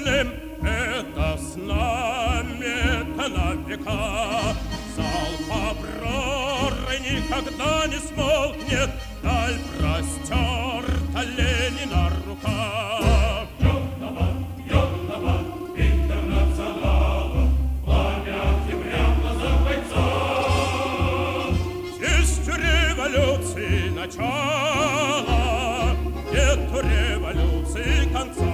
сильным, это с нами-то на века. Залп Авроры никогда не смолкнет, даль простерта Ленина рука. Бьет Интернационала, пламя октября в глазах бойца. Есть революции начало, нету революции конца.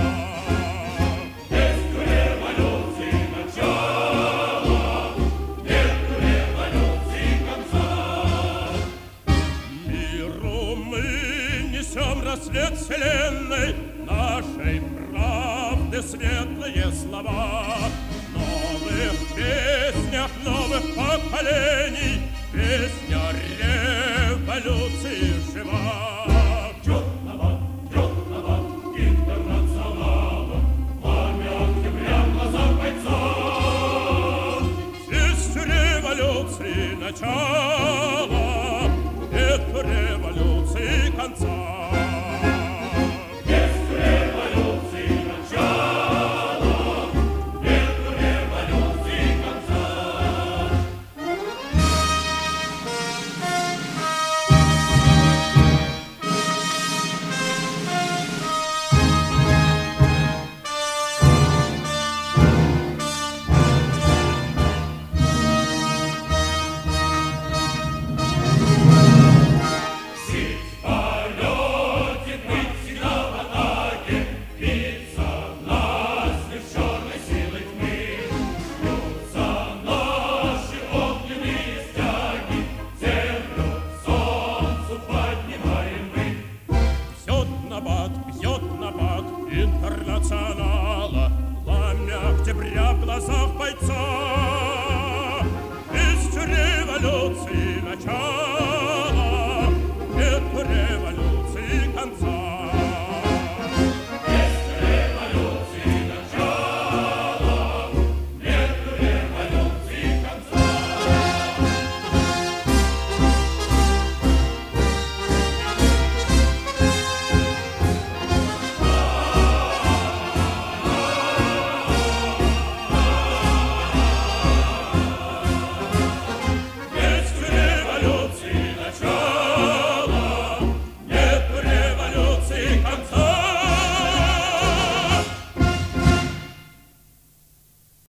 Рассвет вселенной, нашей правды светлые слова. В новых песнях новых поколений песня революции жива. Бьет набат Интернационала, пламя октября в глазах бойца. Есть революции начало, нету революции конца. Интернационала, пламя октября в глазах бойца. Есть революции начало.